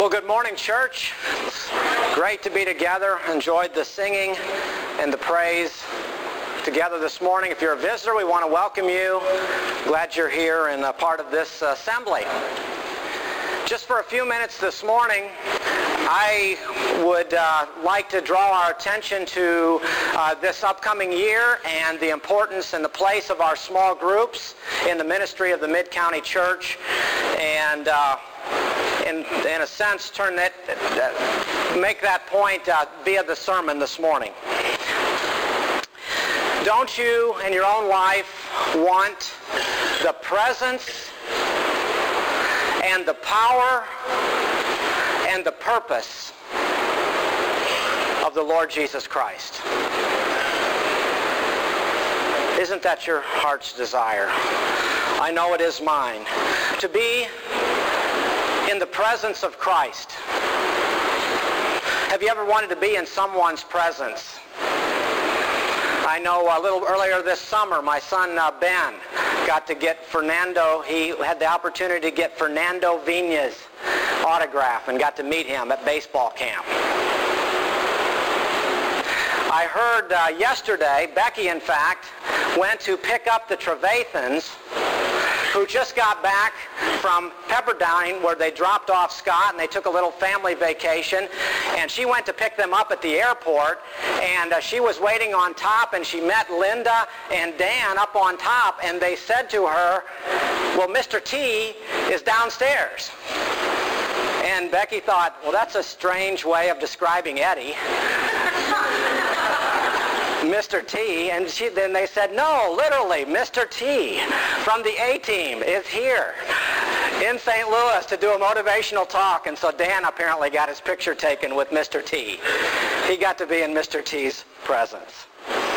Well, good morning, church. Great to be together. Enjoyed the singing and the praise together this morning. If you're a visitor, we want to welcome you. Glad you're here and a part of this assembly. Just for a few minutes this morning, I would like to draw our attention to this upcoming year and the importance and the place of our small groups in the ministry of the Mid-County Church, and in a sense make that point via the sermon this morning. Don't you in your own life want the presence and the power and the purpose of the Lord Jesus Christ? Isn't that your heart's desire? I know it is mine. To be in the presence of Christ. Have you ever wanted to be in someone's presence? I know a little earlier this summer, my son Ben got to get he had the opportunity to get Fernando Vigna's autograph and got to meet him at baseball camp. I heard yesterday, Becky in fact, went to pick up the Trevathans, who just got back from Pepperdine, where they dropped off Scott and they took a little family vacation, and she went to pick them up at the airport, and she was waiting on top, and she met Linda and Dan up on top, and they said to her, well, Mr. T is downstairs. And Becky thought, well, that's a strange way of describing Eddie. Mr. T, and then they said, no, literally, Mr. T from the A-Team is here in St. Louis to do a motivational talk, and so Dan apparently got his picture taken with Mr. T. He got to be in Mr. T's presence.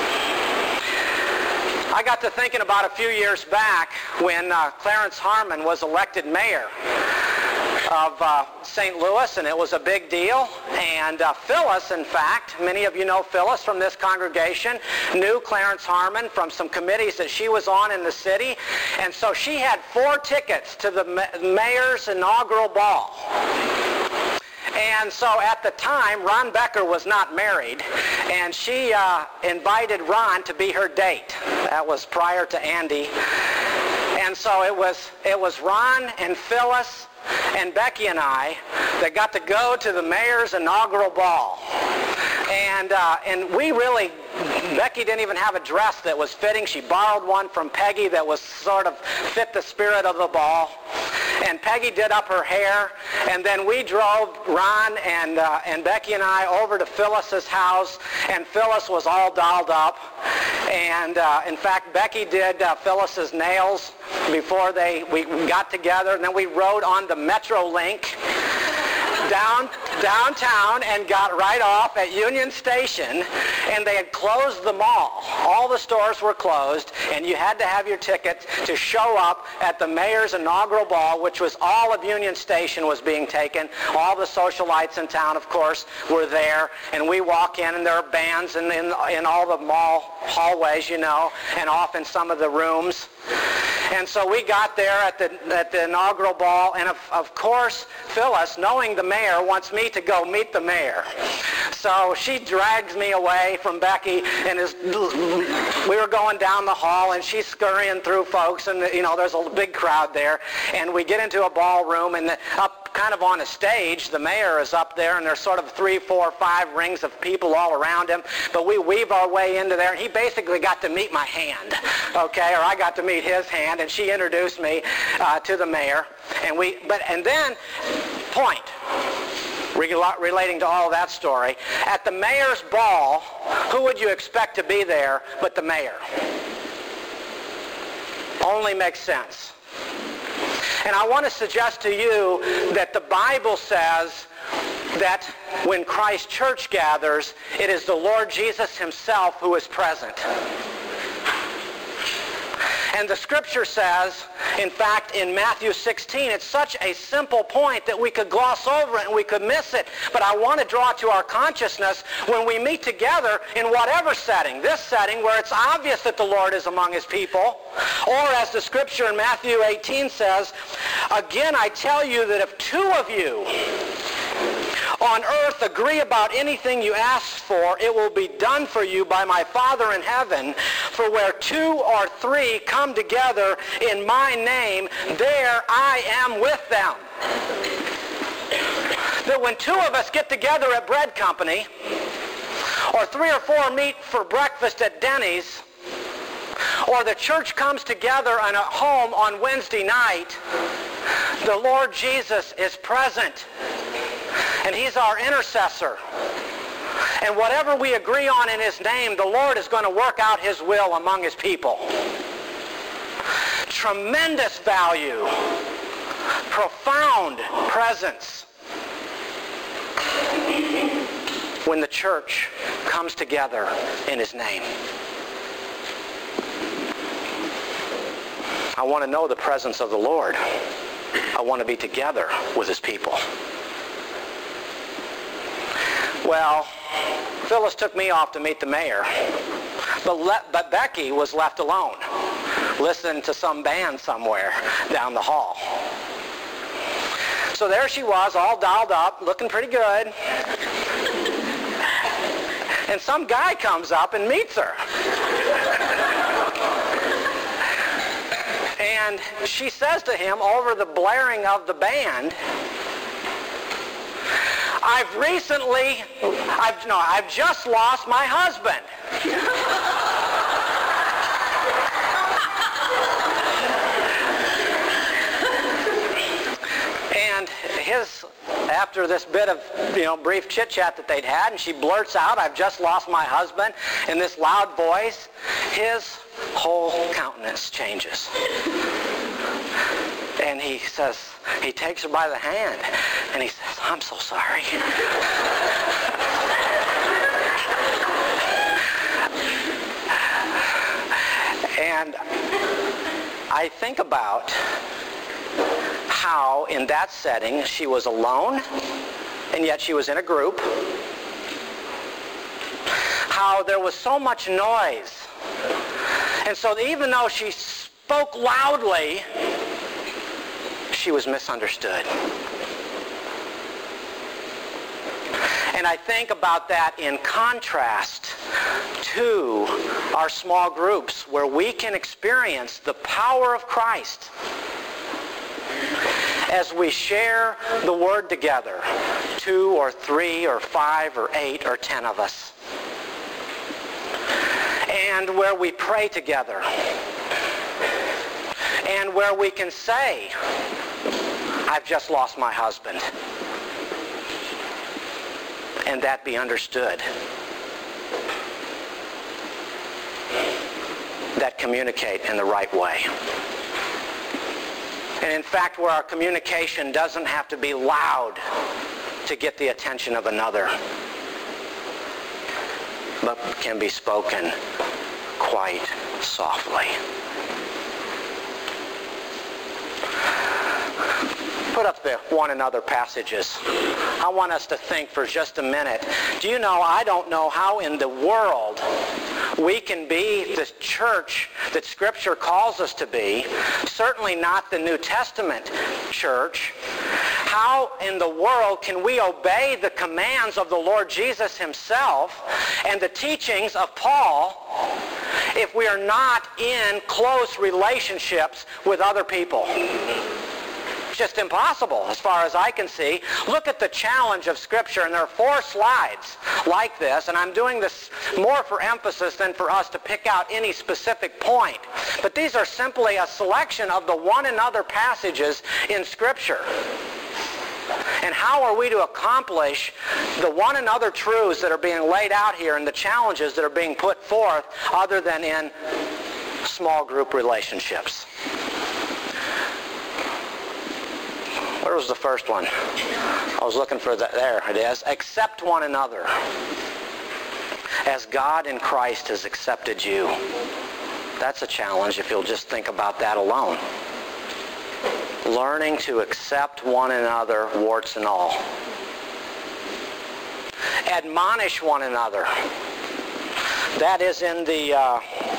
I got to thinking about a few years back when Clarence Harmon was elected mayor of St. Louis, and it was a big deal. And Phyllis, in fact, many of you know Phyllis from this congregation, knew Clarence Harmon from some committees that she was on in the city. And so she had 4 tickets to the mayor's inaugural ball. And so at the time, Ron Becker was not married, and she invited Ron to be her date. That was prior to Andy. And so it was Ron and Phyllis and Becky and I that got to go to the mayor's inaugural ball. And Becky didn't even have a dress that was fitting. She borrowed one from Peggy that was sort of fit the spirit of the ball. And Peggy did up her hair, and then we drove Ron and Becky and I over to Phyllis's house, and Phyllis was all dolled up. And in fact, Becky did Phyllis's nails before we got together, and then we rode on the Metrolink downtown and got right off at Union Station, and they had closed the mall. All the stores were closed, and you had to have your ticket to show up at the mayor's inaugural ball, which was all of Union Station was being taken. All the socialites in town, of course, were there, and we walk in, and there are bands in all the mall hallways, and off in some of the rooms. And so we got there at the inaugural ball, and of course, Phyllis, knowing the mayor, wants me to go meet the mayor. So she drags me away from Becky, and we were going down the hall, and she's scurrying through folks, and there's a big crowd there, and we get into a ballroom, and up kind of on a stage, the mayor is up there, and there's sort of 3, 4, 5 rings of people all around him, but we weave our way into there, and he basically got to meet my hand, okay, or I got to meet his hand, and she introduced me to the mayor, and then relating to all that story, at the mayor's ball, who would you expect to be there but the mayor? Only makes sense. And I want to suggest to you that the Bible says that when Christ's church gathers, it is the Lord Jesus himself who is present. And the scripture says, in fact, in Matthew 16, it's such a simple point that we could gloss over it and we could miss it. But I want to draw to our consciousness when we meet together in whatever setting, this setting where it's obvious that the Lord is among his people, or as the scripture in Matthew 18 says, again, I tell you that if 2 of you on earth agree about anything you ask for, it will be done for you by my Father in heaven. For where 2 or 3 come together in my name, there I am with them. That when 2 of us get together at Bread Company, or 3 or 4 meet for breakfast at Denny's, or the church comes together in a home on Wednesday night, the Lord Jesus is present. And he's our intercessor. And whatever we agree on in his name, the Lord is going to work out his will among his people. Tremendous value. Profound presence. When the church comes together in his name. I want to know the presence of the Lord. I want to be together with his people. Well, Phyllis took me off to meet the mayor, but Becky was left alone, listening to some band somewhere down the hall. So there she was, all dolled up, looking pretty good. And some guy comes up and meets her. And she says to him over the blaring of the band, I've just lost my husband. And after this bit of, brief chit-chat that they'd had, and she blurts out, I've just lost my husband, in this loud voice, his whole countenance changes. And he says, he takes her by the hand, and he says, I'm so sorry. And I think about how in that setting she was alone, and yet she was in a group. How there was so much noise. And so even though she spoke loudly, she was misunderstood. And I think about that in contrast to our small groups where we can experience the power of Christ as we share the word together, 2 or 3 or 5 or 8 or 10 of us. And where we pray together. And where we can say, I've just lost my husband. And that be understood. That communicate in the right way. And in fact, where our communication doesn't have to be loud to get the attention of another, but can be spoken quite softly. Put up the one another passages. I want us to think for just a minute. Do you know, I don't know how in the world we can be the church that Scripture calls us to be, certainly not the New Testament church. How in the world can we obey the commands of the Lord Jesus himself and the teachings of Paul if we are not in close relationships with other people? Just impossible as far as I can see. Look at the challenge of Scripture, and there are 4 slides like this, and I'm doing this more for emphasis than for us to pick out any specific point. But these are simply a selection of the one another passages in Scripture. And how are we to accomplish the one another truths that are being laid out here and the challenges that are being put forth other than in small group relationships? Where was the first one? I was looking for that. There it is. Accept one another as God in Christ has accepted you. That's a challenge if you'll just think about that alone. Learning to accept one another, warts and all. Admonish one another. That's in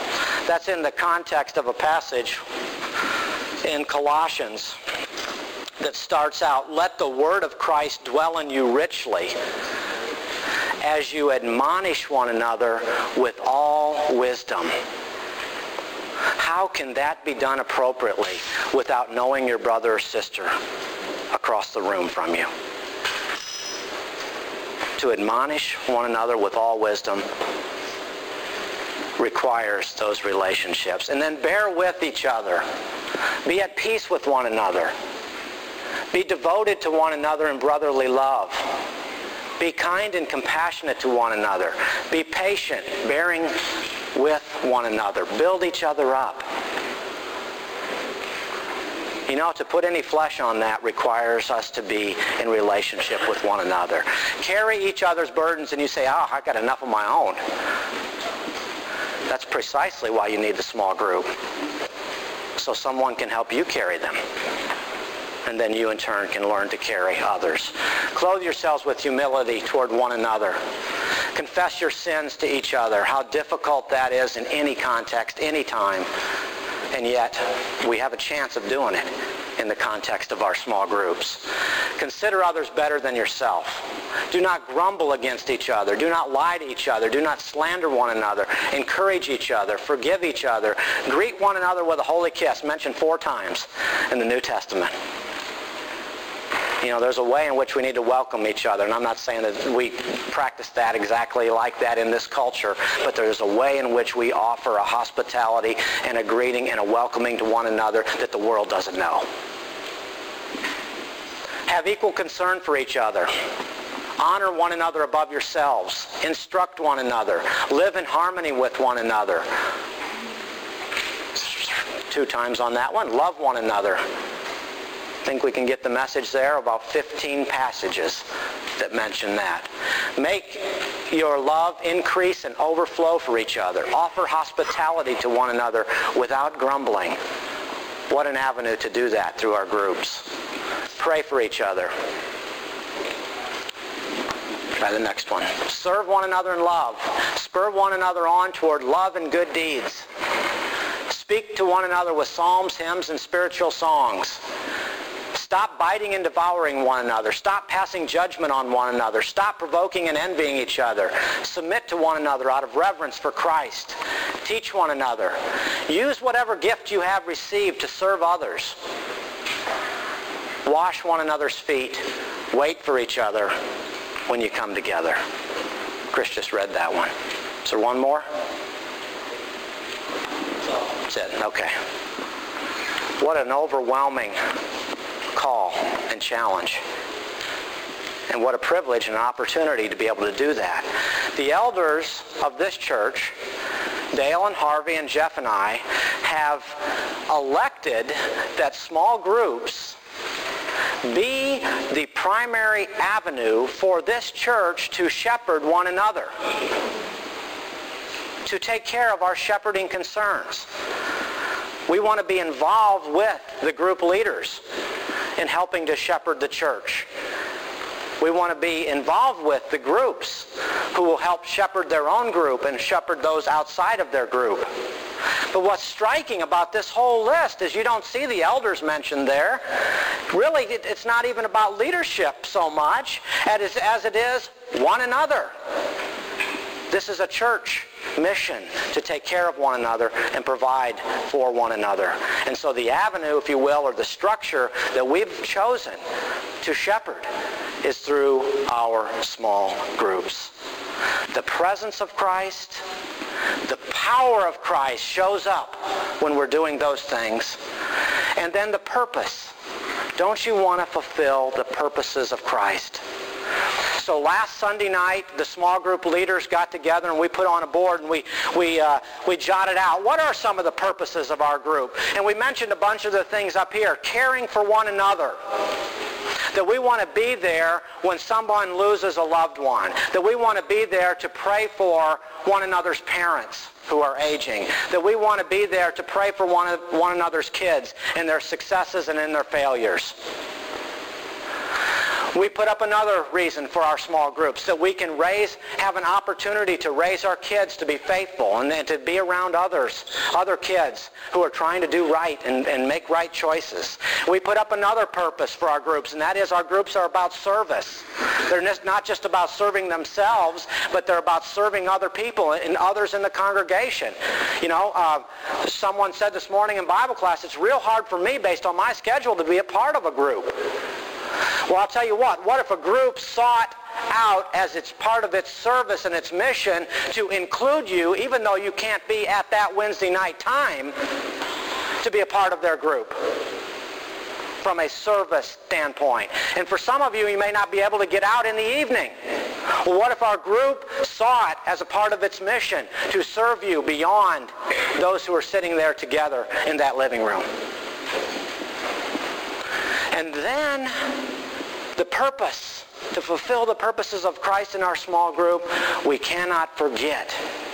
the context of a passage in Colossians that starts out, let the word of Christ dwell in you richly as you admonish one another with all wisdom. How can that be done appropriately without knowing your brother or sister across the room from you? To admonish one another with all wisdom requires those relationships. And then bear with each other. Be at peace with one another. Be devoted to one another in brotherly love. Be kind and compassionate to one another. Be patient, bearing with one another. Build each other up. You know, to put any flesh on that requires us to be in relationship with one another. Carry each other's burdens, and you say, oh, I've got enough of my own. That's precisely why you need the small group, so someone can help you carry them. And then you in turn can learn to carry others. Clothe yourselves with humility toward one another. Confess your sins to each other. How difficult that is in any context, any time. And yet, we have a chance of doing it in the context of our small groups. Consider others better than yourself. Do not grumble against each other. Do not lie to each other. Do not slander one another. Encourage each other. Forgive each other. Greet one another with a holy kiss, mentioned 4 times in the New Testament. You know, there's a way in which we need to welcome each other, and I'm not saying that we practice that exactly like that in this culture, but there's a way in which we offer a hospitality and a greeting and a welcoming to one another that the world doesn't know. Have equal concern for each other. Honor one another above yourselves. Instruct one another. Live in harmony with one another. 2 times on that one. Love one another. I think we can get the message there, about 15 passages that mention that. Make your love increase and overflow for each other. Offer hospitality to one another without grumbling. What an avenue to do that through our groups. Pray for each other. Try the next one. Serve one another in love. Spur one another on toward love and good deeds. Speak to one another with psalms, hymns, and spiritual songs. Stop biting and devouring one another. Stop passing judgment on one another. Stop provoking and envying each other. Submit to one another out of reverence for Christ. Teach one another. Use whatever gift you have received to serve others. Wash one another's feet. Wait for each other when you come together. Chris just read that one. Is there one more? That's it. Okay. What an overwhelming call and challenge. And what a privilege and an opportunity to be able to do that. The elders of this church, Dale and Harvey and Jeff and I, have elected that small groups be the primary avenue for this church to shepherd one another, to take care of our shepherding concerns. We want to be involved with the group leaders in helping to shepherd the church. We want to be involved with the groups who will help shepherd their own group and shepherd those outside of their group. But what's striking about this whole list is you don't see the elders mentioned there. Really, it's not even about leadership so much as it is one another. This is a church mission to take care of one another and provide for one another. And so the avenue, if you will, or the structure that we've chosen to shepherd is through our small groups. The presence of Christ, the power of Christ shows up when we're doing those things. And then the purpose. Don't you want to fulfill the purposes of Christ? So last Sunday night, the small group leaders got together and we put on a board and we jotted out, what are some of the purposes of our group? And we mentioned a bunch of the things up here. Caring for one another. That we want to be there when someone loses a loved one. That we want to be there to pray for one another's parents who are aging. That we want to be there to pray for one another's kids in their successes and in their failures. We put up another reason for our small groups, that we can have an opportunity to raise our kids to be faithful and to be around other kids who are trying to do right and make right choices. We put up another purpose for our groups, and that is our groups are about service. They're not just about serving themselves, but they're about serving other people and others in the congregation. Someone said this morning in Bible class, it's real hard for me based on my schedule to be a part of a group. Well, I'll tell you what if a group sought out as it's part of its service and its mission to include you, even though you can't be at that Wednesday night time, to be a part of their group from a service standpoint. And for some of you, you may not be able to get out in the evening. Well, what if our group saw it as a part of its mission to serve you beyond those who are sitting there together in that living room? And then the purpose, to fulfill the purposes of Christ in our small group, we cannot forget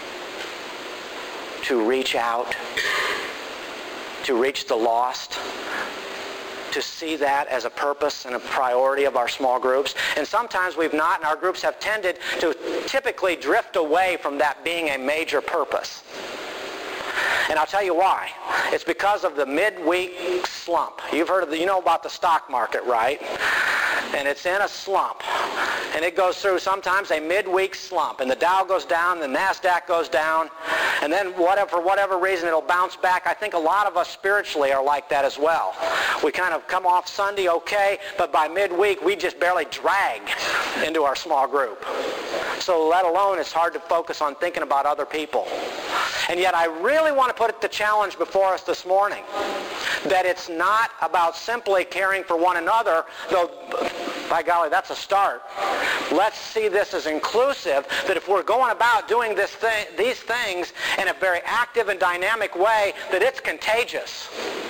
to reach out, to reach the lost, to see that as a purpose and a priority of our small groups. And sometimes we've not, and our groups have tended to typically drift away from that being a major purpose. And I'll tell you why. It's because of the midweek slump. You've heard you know about the stock market, right? And it's in a slump. And it goes through sometimes a midweek slump. And the Dow goes down, the NASDAQ goes down, and then for whatever reason it'll bounce back. I think a lot of us spiritually are like that as well. We kind of come off Sunday okay, but by midweek we just barely drag into our small group. So let alone it's hard to focus on thinking about other people. And yet I really want to put the challenge before us this morning that it's not about simply caring for one another, though by golly, that's a start. Let's see this as inclusive, that if we're going about doing these things in a very active and dynamic way, that it's contagious.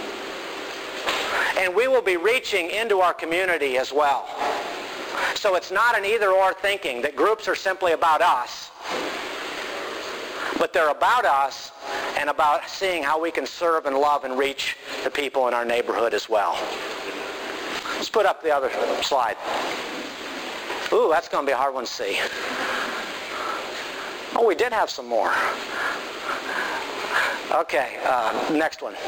And we will be reaching into our community as well. So it's not an either-or thinking that groups are simply about us, but they're about us and about seeing how we can serve and love and reach the people in our neighborhood as well. Let's put up the other slide. Ooh, that's going to be a hard one to see. Oh, we did have some more. Okay, next one.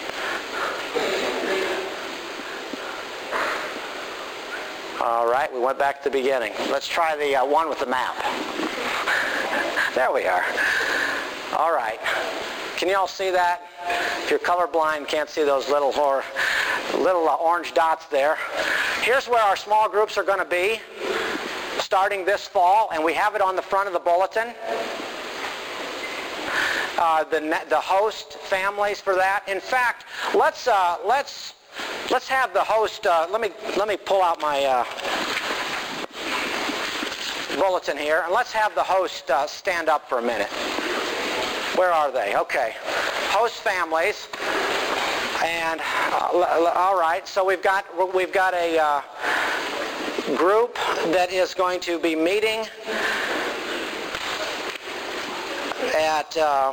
All right, we went back to the beginning. Let's try the one with the map. There we are. All right. Can you all see that? If you're colorblind, can't see those little orange dots there. Here's where our small groups are going to be starting this fall, and we have it on the front of the bulletin. The host families for that. In fact, let's have the host. Let me pull out my bulletin here, and let's have the host stand up for a minute. Where are they? Okay, host families. And all right, so we've got a group that is going to be meeting at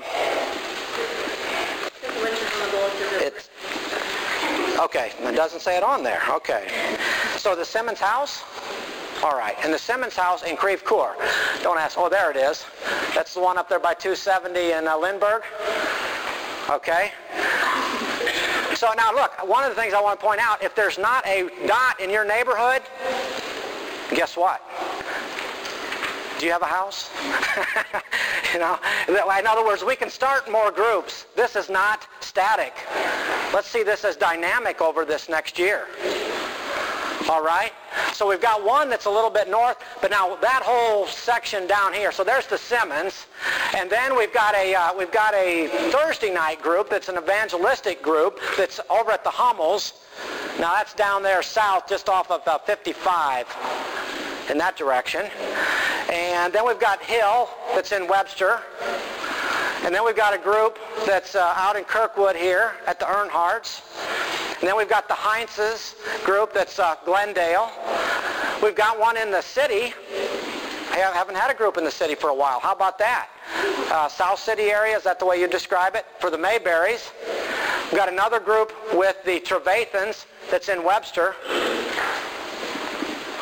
okay, it doesn't say it on there. Okay, so the Simmons House. All right, and the Simmons House in Creve Coeur. Don't ask. Oh, there it is. That's the one up there by 270 in Lindbergh. Okay. So now look, one of the things I want to point out, if there's not a dot in your neighborhood, guess what? Do you have a house? In other words, we can start more groups. This is not static. Let's see this as dynamic over this next year. All right? So we've got one that's a little bit north, but now that whole section down here, so there's the Simmons, and then we've got a Thursday night group that's an evangelistic group that's over at the Hummels. Now that's down there south, just off of 55 in that direction. And then we've got Hill that's in Webster. And then we've got a group that's out in Kirkwood here at the Earnhardts. And then we've got the Heinz's group that's Glendale. We've got one in the city. I haven't had a group in the city for a while. How about that? South City area, is that the way you describe it? For the Mayberries. We've got another group with the Trevathans that's in Webster.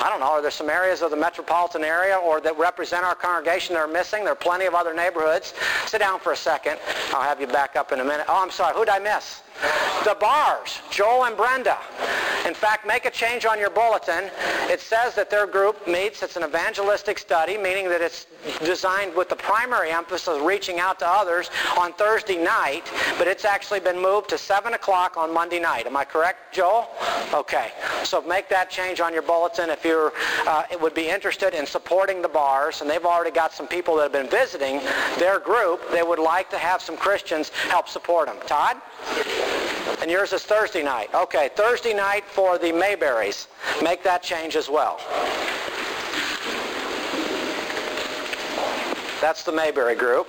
I don't know, are there some areas of the metropolitan area or that represent our congregation that are missing? There are plenty of other neighborhoods. Sit down for a second. I'll have you back up in a minute. Oh, I'm sorry. Who did I miss? The Bars, Joel and Brenda. In fact, make a change on your bulletin. It says that their group meets. It's an evangelistic study, meaning that it's designed with the primary emphasis of reaching out to others on Thursday night, but it's actually been moved to 7 o'clock on Monday night. Am I correct, Joel? Okay. So make that change on your bulletin if you would be interested in supporting the Bars, and they've already got some people that have been visiting their group. They would like to have some Christians help support them. Todd? And yours is Thursday night. Okay, Thursday night for the Mayberries. Make that change as well. That's the Mayberry group.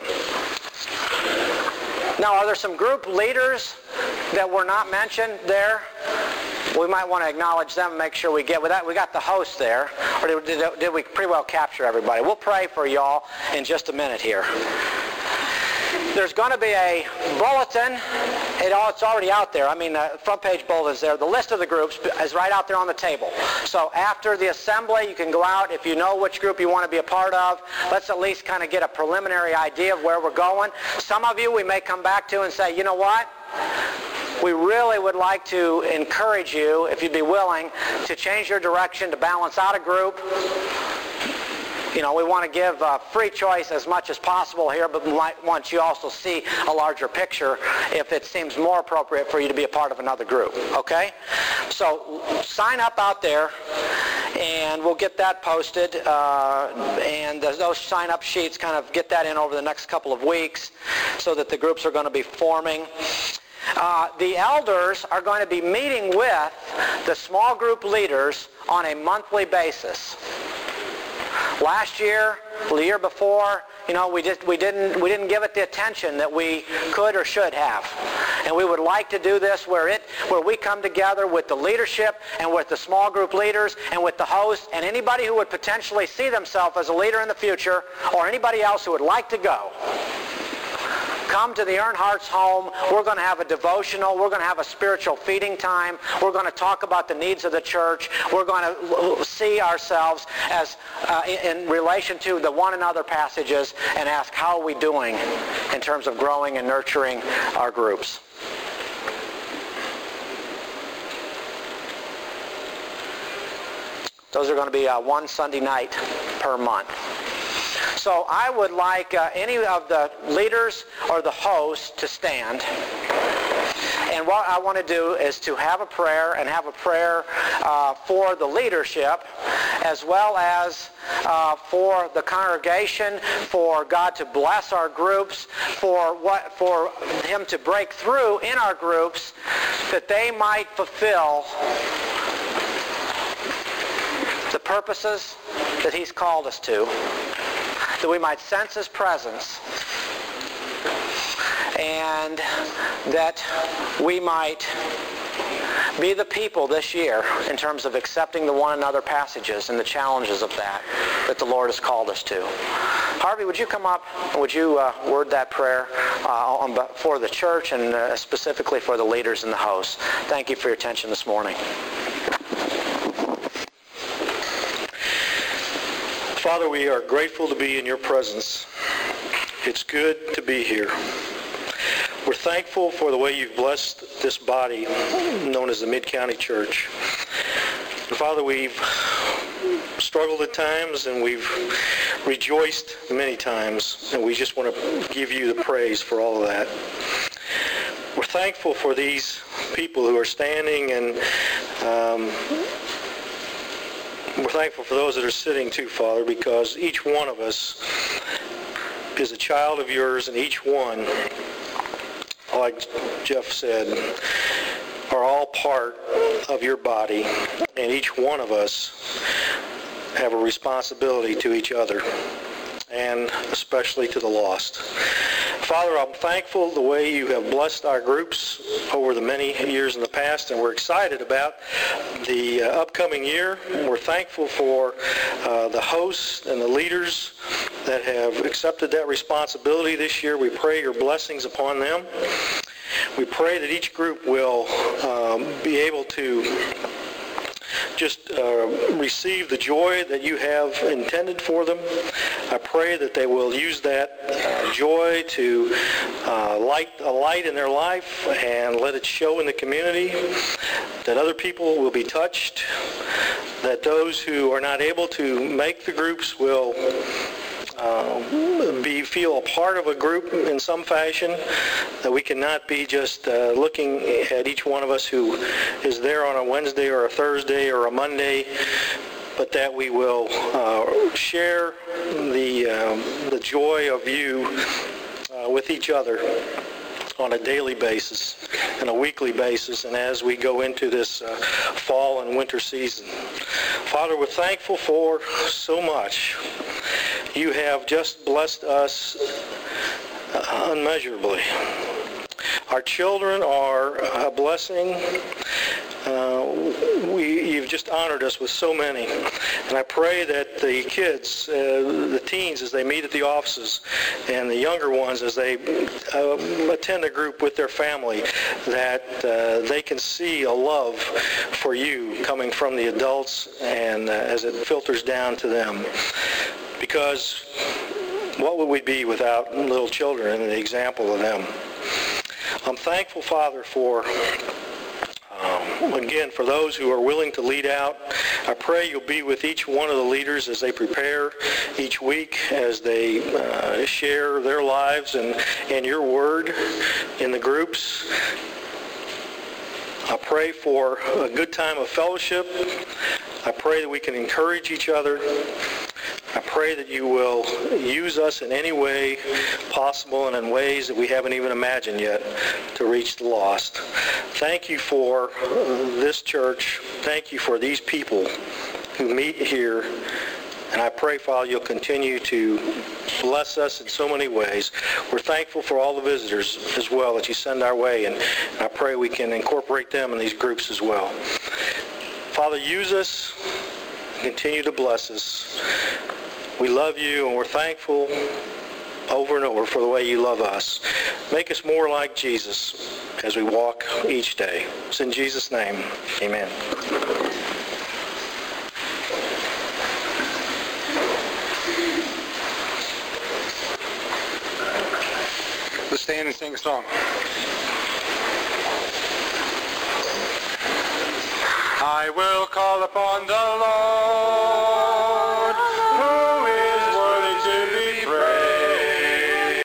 Now, are there some group leaders that were not mentioned there? We might want to acknowledge them and make sure we get with that. We got the host there. Or did we pretty well capture everybody? We'll pray for y'all in just a minute here. There's going to be a bulletin. It's already out there. I mean, the front page bulletin's there. The list of the groups is right out there on the table. So after the assembly, you can go out. If you know which group you want to be a part of, let's at least kind of get a preliminary idea of where we're going. Some of you we may come back to and say, you know what? We really would like to encourage you, if you'd be willing, to change your direction to balance out a group. You know, we want to give free choice as much as possible here, but we might want you also see a larger picture if it seems more appropriate for you to be a part of another group, okay? So sign up out there, and we'll get that posted, and those sign-up sheets, kind of get that in over the next couple of weeks so that the groups are going to be forming. The elders are going to be meeting with the small group leaders on a monthly basis. Last year, the year before, you know, we didn't give it the attention that we could or should have. And we would like to do this where we come together with the leadership and with the small group leaders and with the host and anybody who would potentially see themselves as a leader in the future or anybody else who would like to go. Come to the Earnhardt's home. We're going to have a devotional. We're going to have a spiritual feeding time. We're going to talk about the needs of the church. We're going to see ourselves as in relation to the one another passages and ask, how are we doing in terms of growing and nurturing our groups? Those are going to be one Sunday night per month. So I would like any of the leaders or the hosts to stand. And what I want to do is to have a prayer and have a prayer for the leadership as well as for the congregation, for God to bless our groups, for Him to break through in our groups that they might fulfill the purposes that He's called us to, that we might sense His presence, and that we might be the people this year in terms of accepting the one another passages and the challenges of that the Lord has called us to. Harvey, would you come up and would you word that prayer for the church and specifically for the leaders and the hosts? Thank you for your attention this morning. Father, we are grateful to be in your presence. It's good to be here. We're thankful for the way you've blessed this body known as the Mid-County Church. And Father, we've struggled at times and we've rejoiced many times, and we just want to give you the praise for all of that. We're thankful for these people who are standing, and we're thankful for those that are sitting too, Father, because each one of us is a child of yours, and each one, like Jeff said, are all part of your body, and each one of us have a responsibility to each other, and especially to the lost. Father, I'm thankful the way you have blessed our groups over the many years in the past, and we're excited about the upcoming year. We're thankful for the hosts and the leaders that have accepted that responsibility this year. We pray your blessings upon them. We pray that each group will be able to just receive the joy that you have intended for them. I pray that they will use that joy to light a light in their life and let it show in the community, that other people will be touched, that those who are not able to make the groups will feel a part of a group in some fashion, that we cannot be just looking at each one of us who is there on a Wednesday or a Thursday or a Monday, but that we will share the joy of you with each other on a daily basis and a weekly basis, and as we go into this fall and winter season. Father, we're thankful for so much. You have just blessed us unmeasurably. Our children are a blessing. You've just honored us with so many. And I pray that the kids, the teens, as they meet at the offices, and the younger ones as they attend a group with their family, that they can see a love for you coming from the adults and as it filters down to them. Because what would we be without little children and the example of them? I'm thankful, Father, for again, for those who are willing to lead out. I pray you'll be with each one of the leaders as they prepare each week, as they share their lives and your word in the groups. I pray for a good time of fellowship. I pray that we can encourage each other. I pray that you will use us in any way possible and in ways that we haven't even imagined yet to reach the lost. Thank you for this church. Thank you for these people who meet here. And I pray, Father, you'll continue to bless us in so many ways. We're thankful for all the visitors as well that you send our way, and I pray we can incorporate them in these groups as well. Father, use us. Continue to bless us. We love you, and we're thankful over and over for the way you love us. Make us more like Jesus as we walk each day. It's in Jesus' name. Amen. Let's stand and sing a song. I will call upon the Lord.